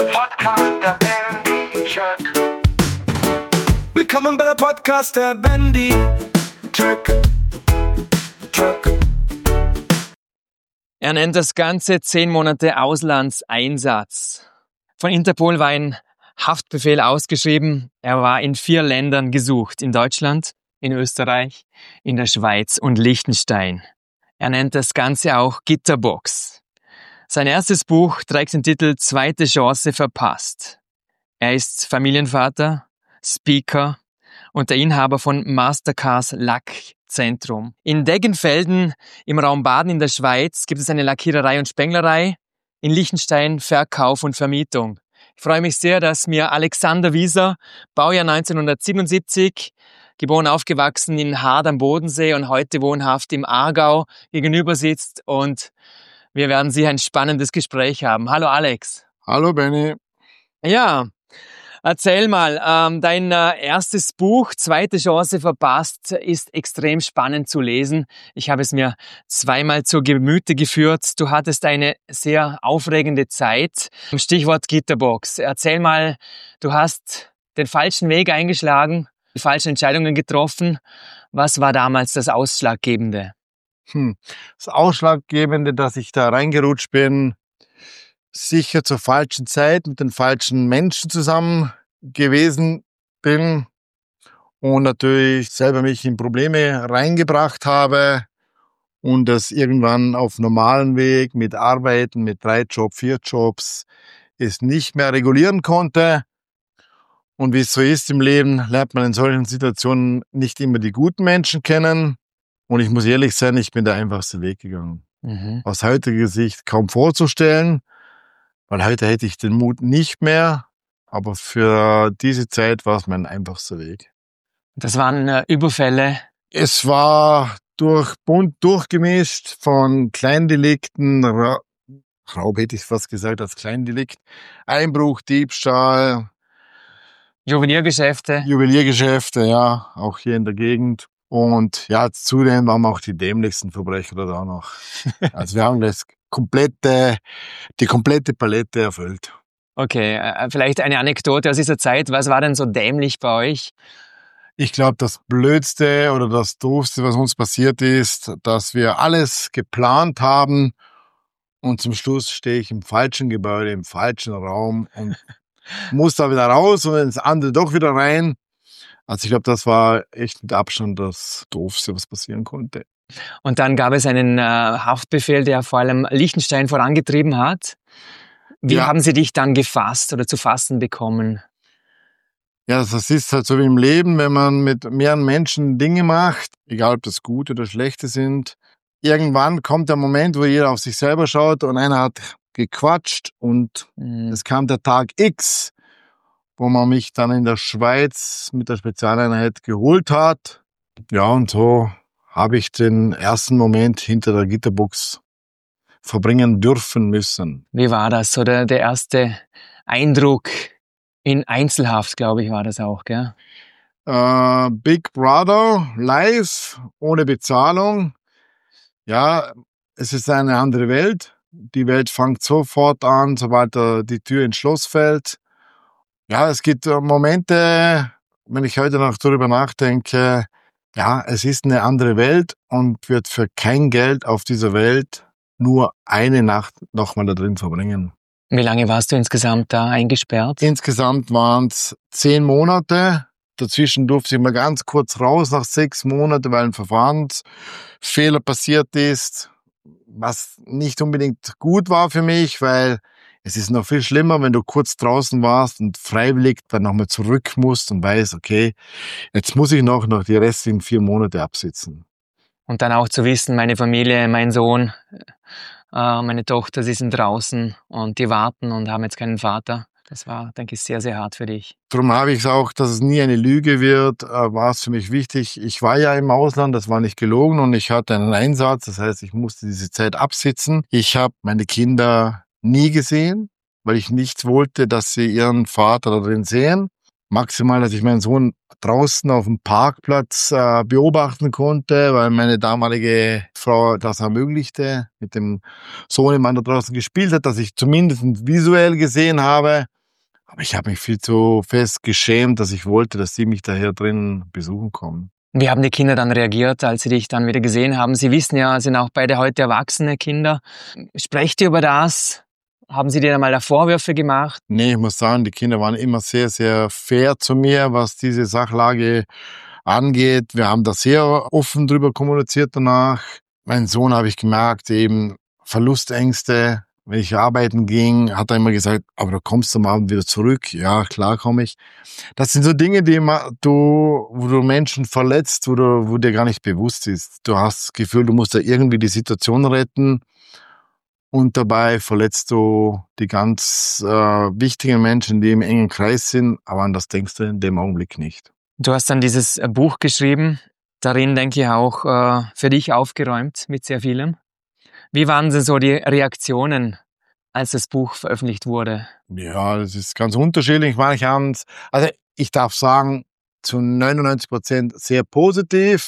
Podcast der Bandy Truck. Willkommen bei der Podcast der Bandy Truck. Er nennt das Ganze 10 Monate Auslandseinsatz. Von Interpol war ein Haftbefehl ausgeschrieben. Er war in 4 Ländern gesucht. In Deutschland, in Österreich, in der Schweiz und Liechtenstein. Er nennt das Ganze auch Gitterbox. Sein erstes Buch trägt den Titel Zweite Chance verpasst. Er ist Familienvater, Speaker und der Inhaber von Mastercars Lackzentrum. In Deggenfelden im Raum Baden in der Schweiz gibt es eine Lackiererei und Spenglerei. In Liechtenstein Verkauf und Vermietung. Ich freue mich sehr, dass mir Alexander Wieser, Baujahr 1977, geboren, aufgewachsen in Hard am Bodensee und heute wohnhaft im Aargau, gegenüber sitzt und wir werden sicher ein spannendes Gespräch haben. Hallo Alex. Hallo Benny. Ja, erzähl mal, dein erstes Buch, Zweite Chance verpasst, ist extrem spannend zu lesen. Ich habe es mir zweimal zu Gemüte geführt. Du hattest eine sehr aufregende Zeit. Stichwort Gitterbox. Erzähl mal, du hast den falschen Weg eingeschlagen, die falschen Entscheidungen getroffen. Was war damals das Ausschlaggebende? Das Ausschlaggebende, dass ich da reingerutscht bin, sicher zur falschen Zeit mit den falschen Menschen zusammen gewesen bin und natürlich selber mich in Probleme reingebracht habe und das irgendwann auf normalen Weg mit Arbeiten, mit 3 Jobs, 4 Jobs es nicht mehr regulieren konnte. Und wie es so ist im Leben, lernt man in solchen Situationen nicht immer die guten Menschen kennen. Und ich muss ehrlich sein, ich bin der einfachste Weg gegangen. Aus heutiger Sicht kaum vorzustellen, weil heute hätte ich den Mut nicht mehr. Aber für diese Zeit war es mein einfachster Weg. Das waren Überfälle? Es war bunt durchgemischt von Kleindelikten, Raub hätte ich fast gesagt als Kleindelikt, Einbruch, Diebstahl, Juweliergeschäfte, ja, auch hier in der Gegend. Und ja, zudem waren wir auch die dämlichsten Verbrecher da noch. Also wir haben die komplette Palette erfüllt. Okay, vielleicht eine Anekdote aus dieser Zeit. Was war denn so dämlich bei euch? Ich glaube, das Blödste oder das Doofste, was uns passiert ist, dass wir alles geplant haben und zum Schluss stehe ich im falschen Gebäude, im falschen Raum und muss da wieder raus und ins andere doch wieder rein. Also ich glaube, das war echt mit Abstand das Doofste, was passieren konnte. Und dann gab es einen Haftbefehl, der vor allem Liechtenstein vorangetrieben hat. Wie haben Sie dich dann gefasst oder zu fassen bekommen? Ja, das ist halt so wie im Leben, wenn man mit mehreren Menschen Dinge macht, egal ob das gute oder schlechte sind. Irgendwann kommt der Moment, wo jeder auf sich selber schaut und einer hat gequatscht und es kam der Tag X, wo man mich dann in der Schweiz mit der Spezialeinheit geholt hat. Ja, und so habe ich den ersten Moment hinter der Gitterbox verbringen dürfen müssen. Wie war das? So der erste Eindruck in Einzelhaft, glaube ich, war das auch, gell? Big Brother, live, ohne Bezahlung. Ja, es ist eine andere Welt. Die Welt fängt sofort an, sobald die Tür ins Schloss fällt. Ja, es gibt Momente, wenn ich heute noch darüber nachdenke, ja, es ist eine andere Welt und wird für kein Geld auf dieser Welt nur eine Nacht nochmal da drin verbringen. Wie lange warst du insgesamt da eingesperrt? Insgesamt waren es 10 Monate. Dazwischen durfte ich mal ganz kurz raus nach 6 Monaten, weil ein Verfahrensfehler passiert ist, was nicht unbedingt gut war für mich, weil es ist noch viel schlimmer, wenn du kurz draußen warst und freiwillig dann nochmal zurück musst und weißt, okay, jetzt muss ich noch die restlichen 4 Monate absitzen. Und dann auch zu wissen, meine Familie, mein Sohn, meine Tochter, sie sind draußen und die warten und haben jetzt keinen Vater. Das war, denke ich, sehr, sehr hart für dich. Darum habe ich es auch, dass es nie eine Lüge wird, war es für mich wichtig. Ich war ja im Ausland, das war nicht gelogen und ich hatte einen Einsatz, das heißt, ich musste diese Zeit absitzen. Ich habe meine Kinder nie gesehen, weil ich nicht wollte, dass sie ihren Vater da drin sehen. Maximal, dass ich meinen Sohn draußen auf dem Parkplatz beobachten konnte, weil meine damalige Frau das ermöglichte, mit dem Sohnemann da draußen gespielt hat, dass ich zumindest visuell gesehen habe. Aber ich habe mich viel zu fest geschämt, dass ich wollte, dass sie mich da hier drin besuchen kommen. Wie haben die Kinder dann reagiert, als sie dich dann wieder gesehen haben? Sie wissen ja, sind auch beide heute erwachsene Kinder. Sprecht ihr über das? Haben sie dir dann mal da Vorwürfe gemacht? Nee, ich muss sagen, die Kinder waren immer sehr, sehr fair zu mir, was diese Sachlage angeht. Wir haben da sehr offen drüber kommuniziert danach. Mein Sohn, habe ich gemerkt, eben Verlustängste. Wenn ich arbeiten ging, hat er immer gesagt, aber du kommst am Abend wieder zurück. Ja, klar komme ich. Das sind so Dinge, wo du Menschen verletzt, wo dir gar nicht bewusst ist. Du hast das Gefühl, du musst da irgendwie die Situation retten. Und dabei verletzt du die ganz wichtigen Menschen, die im engen Kreis sind. Aber an das denkst du in dem Augenblick nicht. Du hast dann dieses Buch geschrieben, darin, denke ich, auch für dich aufgeräumt mit sehr vielem. Wie waren denn so die Reaktionen, als das Buch veröffentlicht wurde? Ja, das ist ganz unterschiedlich. Manche haben es, also ich darf sagen, zu 99% sehr positiv.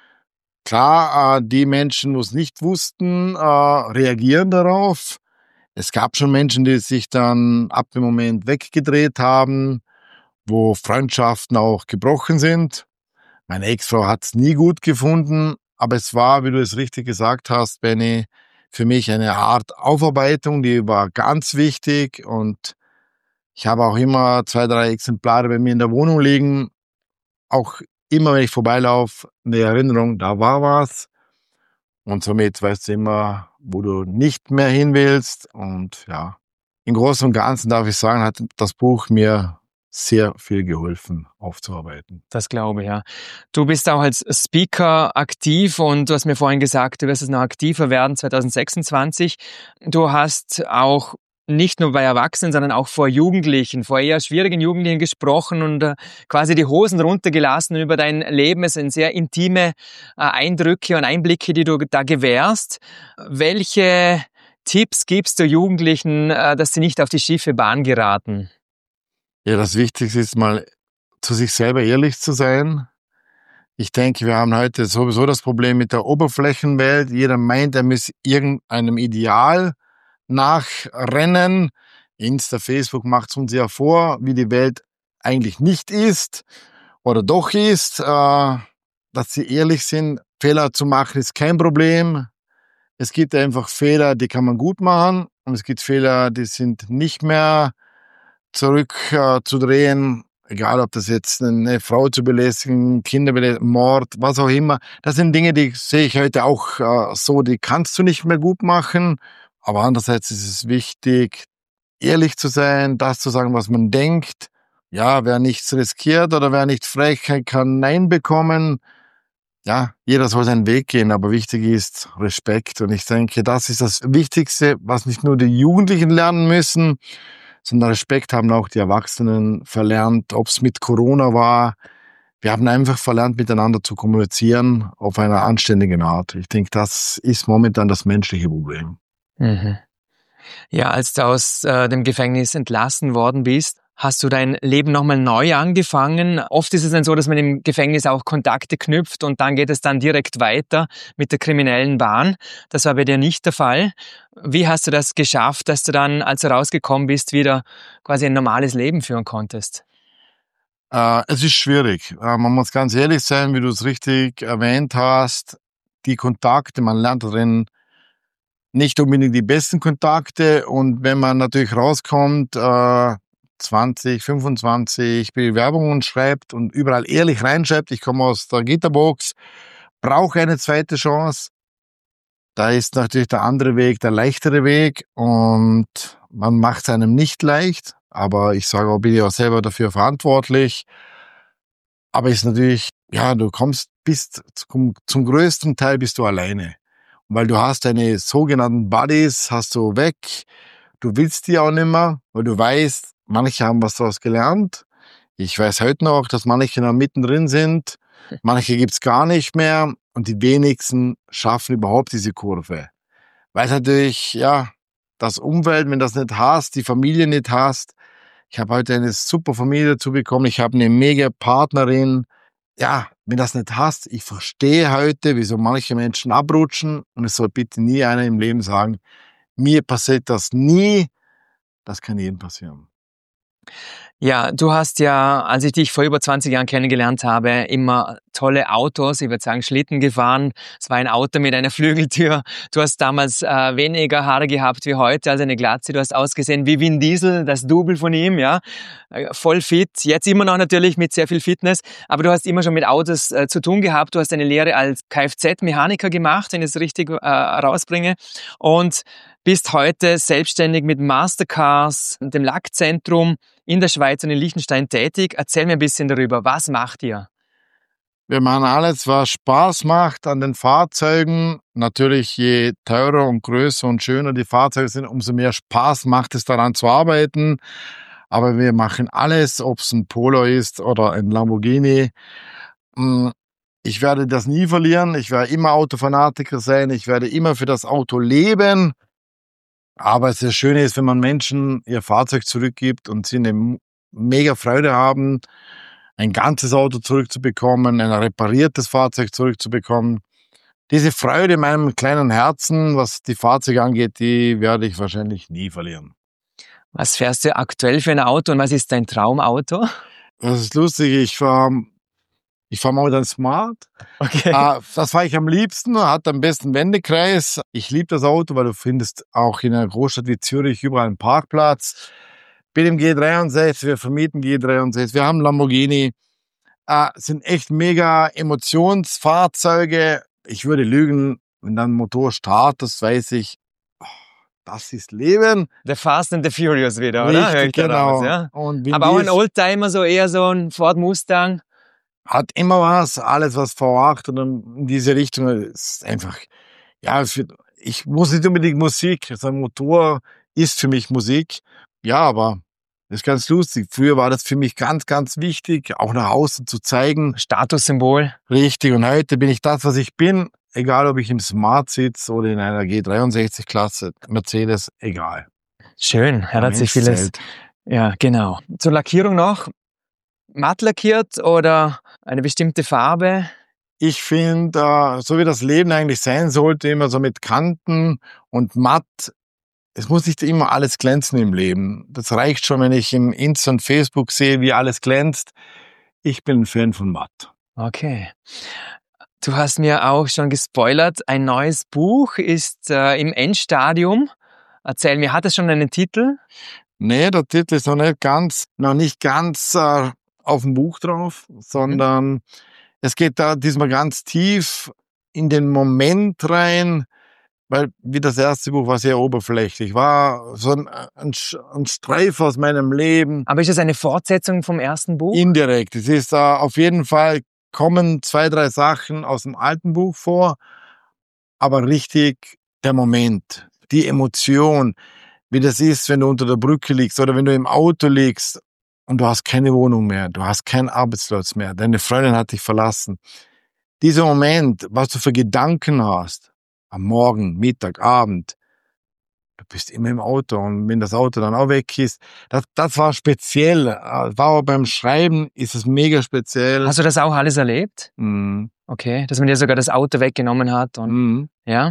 Klar, die Menschen, die es nicht wussten, reagieren darauf. Es gab schon Menschen, die sich dann ab dem Moment weggedreht haben, wo Freundschaften auch gebrochen sind. Meine Ex-Frau hat es nie gut gefunden, aber es war, wie du es richtig gesagt hast, Benny, für mich eine Art Aufarbeitung, die war ganz wichtig und ich habe auch immer 2, 3 Exemplare bei mir in der Wohnung liegen. Auch immer, wenn ich vorbeilaufe, eine Erinnerung, da war was. Und somit weißt du immer, wo du nicht mehr hin willst. Und ja, im Großen und Ganzen darf ich sagen, hat das Buch mir sehr viel geholfen, aufzuarbeiten. Das glaube ich, ja. Du bist auch als Speaker aktiv und du hast mir vorhin gesagt, du wirst es noch aktiver werden 2026. Du hast auch nicht nur bei Erwachsenen, sondern auch vor Jugendlichen, vor eher schwierigen Jugendlichen gesprochen und quasi die Hosen runtergelassen über dein Leben. Es sind sehr intime Eindrücke und Einblicke, die du da gewährst. Welche Tipps gibst du Jugendlichen, dass sie nicht auf die schiefe Bahn geraten? Ja, das Wichtigste ist mal, zu sich selber ehrlich zu sein. Ich denke, wir haben heute sowieso das Problem mit der Oberflächenwelt. Jeder meint, er müsse irgendeinem Ideal nachrennen. Insta, Facebook macht es uns ja vor, wie die Welt eigentlich nicht ist oder doch ist. Dass sie ehrlich sind, Fehler zu machen ist kein Problem. Es gibt einfach Fehler, die kann man gut machen und es gibt Fehler, die sind nicht mehr zurückzudrehen, egal ob das jetzt eine Frau zu belästigen, Kinder belästigen, Mord, was auch immer. Das sind Dinge, die sehe ich heute auch so, die kannst du nicht mehr gut machen. Aber andererseits ist es wichtig, ehrlich zu sein, das zu sagen, was man denkt. Ja, wer nichts riskiert oder wer nicht frech, kann Nein bekommen. Ja, jeder soll seinen Weg gehen, aber wichtig ist Respekt. Und ich denke, das ist das Wichtigste, was nicht nur die Jugendlichen lernen müssen, sondern Respekt haben auch die Erwachsenen verlernt, ob es mit Corona war. Wir haben einfach verlernt, miteinander zu kommunizieren auf einer anständigen Art. Ich denke, das ist momentan das menschliche Problem. Mhm. Ja, als du aus dem Gefängnis entlassen worden bist, hast du dein Leben nochmal neu angefangen. Oft ist es dann so, dass man im Gefängnis auch Kontakte knüpft und dann geht es dann direkt weiter mit der kriminellen Bahn. Das war bei dir nicht der Fall. Wie hast du das geschafft, dass du dann, als du rausgekommen bist, wieder quasi ein normales Leben führen konntest? Es ist schwierig. Man muss ganz ehrlich sein, wie du es richtig erwähnt hast. Die Kontakte, man lernt darin nicht unbedingt die besten Kontakte. Und wenn man natürlich rauskommt, 20, 25 Bewerbungen schreibt und überall ehrlich reinschreibt, ich komme aus der Gitterbox, brauche eine zweite Chance, da ist natürlich der andere Weg der leichtere Weg und man macht es einem nicht leicht, aber ich sage auch, bin ich auch selber dafür verantwortlich. Aber ist natürlich, ja, bist zum größten Teil bist du alleine. Weil du hast deine sogenannten Buddies, hast du weg, du willst die auch nicht mehr, weil du weißt, manche haben was daraus gelernt. Ich weiß heute noch, dass manche noch mittendrin sind, manche gibt's gar nicht mehr und die wenigsten schaffen überhaupt diese Kurve. Weil natürlich, ja, das Umfeld, wenn du das nicht hast, die Familie nicht hast. Ich Ich habe heute eine super Familie dazu bekommen. Ich habe eine mega Partnerin. Ja, wenn das nicht hast, ich verstehe heute, wieso manche Menschen abrutschen. Und es soll bitte nie einer im Leben sagen, mir passiert das nie. Das kann jedem passieren. Ja, du hast ja, als ich dich vor über 20 Jahren kennengelernt habe, immer tolle Autos, ich würde sagen Schlitten gefahren. Es war ein Auto mit einer Flügeltür. Du hast damals weniger Haare gehabt wie heute, also eine Glatze. Du hast ausgesehen wie Vin Diesel, das Double von ihm, ja. Voll fit. Jetzt immer noch natürlich mit sehr viel Fitness. Aber du hast immer schon mit Autos zu tun gehabt. Du hast eine Lehre als Kfz-Mechaniker gemacht, wenn ich es richtig rausbringe. Und bist heute selbstständig mit Mastercars, dem Lackzentrum in der Schweiz und in Liechtenstein tätig. Erzähl mir ein bisschen darüber. Was macht ihr? Wir machen alles, was Spaß macht an den Fahrzeugen. Natürlich, je teurer und größer und schöner die Fahrzeuge sind, umso mehr Spaß macht es daran zu arbeiten. Aber wir machen alles, ob es ein Polo ist oder ein Lamborghini. Ich werde das nie verlieren. Ich werde immer Autofanatiker sein. Ich werde immer für das Auto leben. Aber das Schöne ist, wenn man Menschen ihr Fahrzeug zurückgibt und sie eine mega Freude haben, ein ganzes Auto zurückzubekommen, ein repariertes Fahrzeug zurückzubekommen. Diese Freude in meinem kleinen Herzen, was die Fahrzeuge angeht, die werde ich wahrscheinlich nie verlieren. Was fährst du aktuell für ein Auto und was ist dein Traumauto? Das ist lustig, ich fahr momentan Smart. Okay. Das fahre ich am liebsten, hat am besten Wendekreis. Ich liebe das Auto, weil du findest auch in einer Großstadt wie Zürich überall einen Parkplatz. Bin im G63, wir vermieten G63, wir haben Lamborghini. Sind echt mega Emotionsfahrzeuge. Ich würde lügen, wenn dann ein Motor startet, weiß ich, das ist Leben. The Fast and the Furious wieder, oder? Richtig, genau. Ja? Und Aber auch ein Oldtimer, so eher so ein Ford Mustang. Hat immer was, alles was V8 und in diese Richtung ist einfach, ja, ich muss nicht unbedingt Musik, so ein Motor ist für mich Musik. Ja, aber das ist ganz lustig. Früher war das für mich ganz, ganz wichtig, auch nach außen zu zeigen. Statussymbol. Richtig, und heute bin ich das, was ich bin, egal ob ich im Smart sitze oder in einer G63-Klasse, Mercedes, egal. Schön, hat sich vieles. Zählt. Ja, genau. Zur Lackierung noch. Matt lackiert oder eine bestimmte Farbe? Ich finde, so wie das Leben eigentlich sein sollte, immer so mit Kanten und matt. Es muss nicht immer alles glänzen im Leben. Das reicht schon, wenn ich im Insta und Facebook sehe, wie alles glänzt. Ich bin ein Fan von matt. Okay. Du hast mir auch schon gespoilert, ein neues Buch ist im Endstadium. Erzähl mir, hat es schon einen Titel? Nee, der Titel ist noch nicht ganz auf dem Buch drauf, sondern es geht da diesmal ganz tief in den Moment rein, weil wie das erste Buch war sehr oberflächlich, war so ein Streif aus meinem Leben. Aber ist es eine Fortsetzung vom ersten Buch? Indirekt. Es ist auf jeden Fall, kommen 2, 3 Sachen aus dem alten Buch vor, aber richtig der Moment, die Emotion, wie das ist, wenn du unter der Brücke liegst oder wenn du im Auto liegst und du hast keine Wohnung mehr, du hast keinen Arbeitsplatz mehr, deine Freundin hat dich verlassen. Dieser Moment, was du für Gedanken hast, am Morgen, Mittag, Abend, du bist immer im Auto und wenn das Auto dann auch weg ist, das war speziell. War aber beim Schreiben ist es mega speziell. Hast du das auch alles erlebt? Mhm. Okay, dass man dir sogar das Auto weggenommen hat und ja.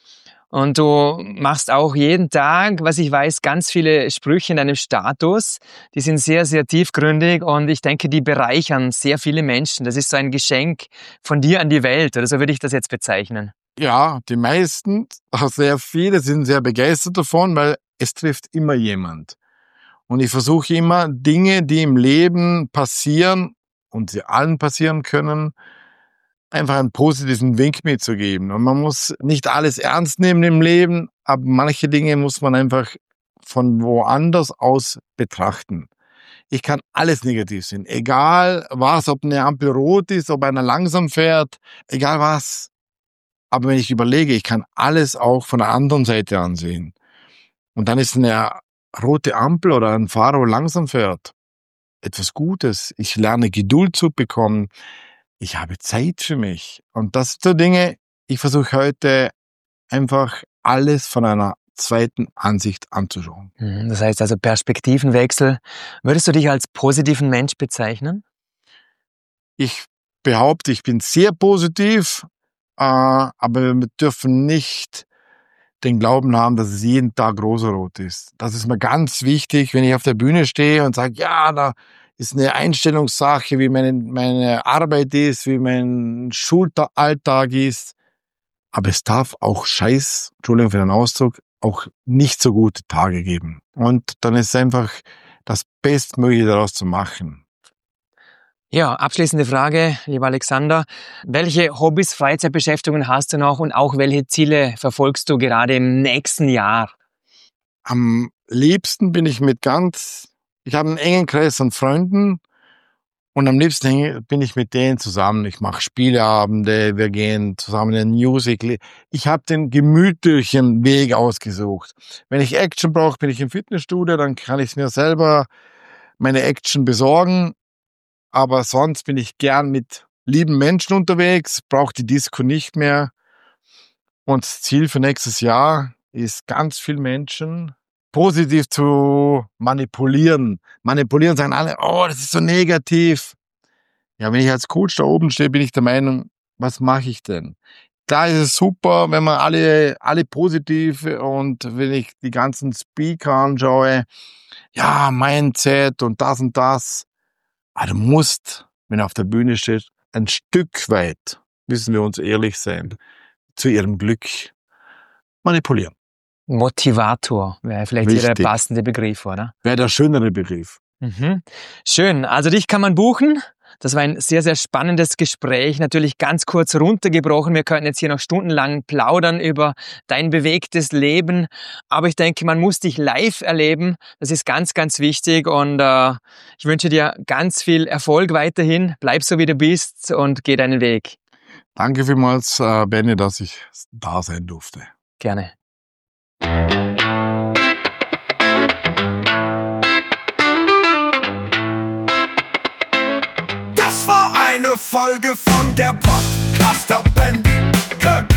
Und du machst auch jeden Tag, was ich weiß, ganz viele Sprüche in deinem Status. Die sind sehr, sehr tiefgründig und ich denke, die bereichern sehr viele Menschen. Das ist so ein Geschenk von dir an die Welt, oder so würde ich das jetzt bezeichnen. Ja, die meisten, sehr viele sind sehr begeistert davon, weil es trifft immer jemand. Und ich versuche immer, Dinge, die im Leben passieren und sie allen passieren können, einfach einen positiven Wink mitzugeben. Und man muss nicht alles ernst nehmen im Leben, aber manche Dinge muss man einfach von woanders aus betrachten. Ich kann alles negativ sehen. Egal was, ob eine Ampel rot ist, ob einer langsam fährt, egal was. Aber wenn ich überlege, ich kann alles auch von der anderen Seite ansehen. Und dann ist eine rote Ampel oder ein Fahrer, der langsam fährt, etwas Gutes. Ich lerne Geduld zu bekommen. Ich habe Zeit für mich. Und das sind so Dinge, ich versuche heute einfach alles von einer zweiten Ansicht anzuschauen. Das heißt also Perspektivenwechsel. Würdest du dich als positiven Mensch bezeichnen? Ich behaupte, ich bin sehr positiv, aber wir dürfen nicht den Glauben haben, dass es jeden Tag rosarot ist. Das ist mir ganz wichtig, wenn ich auf der Bühne stehe und sage, ja, da ist eine Einstellungssache, wie meine Arbeit ist, wie mein Schulalltag ist. Aber es darf auch Entschuldigung für den Ausdruck, auch nicht so gute Tage geben. Und dann ist es einfach das Bestmögliche daraus zu machen. Ja, abschließende Frage, lieber Alexander. Welche Hobbys, Freizeitbeschäftigungen hast du noch und auch welche Ziele verfolgst du gerade im nächsten Jahr? Am liebsten bin ich ich habe einen engen Kreis an Freunden und am liebsten bin ich mit denen zusammen. Ich mache Spieleabende, wir gehen zusammen in ein Musical. Ich habe den gemütlichen Weg ausgesucht. Wenn ich Action brauche, bin ich im Fitnessstudio, dann kann ich mir selber meine Action besorgen. Aber sonst bin ich gern mit lieben Menschen unterwegs, brauche die Disco nicht mehr. Und das Ziel für nächstes Jahr ist, ganz viele Menschen positiv zu manipulieren. Manipulieren sagen alle, oh, das ist so negativ. Ja, wenn ich als Coach da oben stehe, bin ich der Meinung, was mache ich denn? Da ist es super, wenn man alle positiv, und wenn ich die ganzen Speaker anschaue, ja, Mindset und das. Aber du musst, wenn er auf der Bühne steht, ein Stück weit, müssen wir uns ehrlich sein, zu ihrem Glück manipulieren. Motivator wäre vielleicht hier der passende Begriff, oder? Wäre der schönere Begriff. Schön. Also dich kann man buchen. Das war ein sehr, sehr spannendes Gespräch. Natürlich ganz kurz runtergebrochen. Wir könnten jetzt hier noch stundenlang plaudern über dein bewegtes Leben. Aber ich denke, man muss dich live erleben. Das ist ganz, ganz wichtig. Und ich wünsche dir ganz viel Erfolg weiterhin. Bleib so, wie du bist und geh deinen Weg. Danke vielmals, Benny, dass ich da sein durfte. Gerne. Das war eine Folge von der Podcaster Bendy.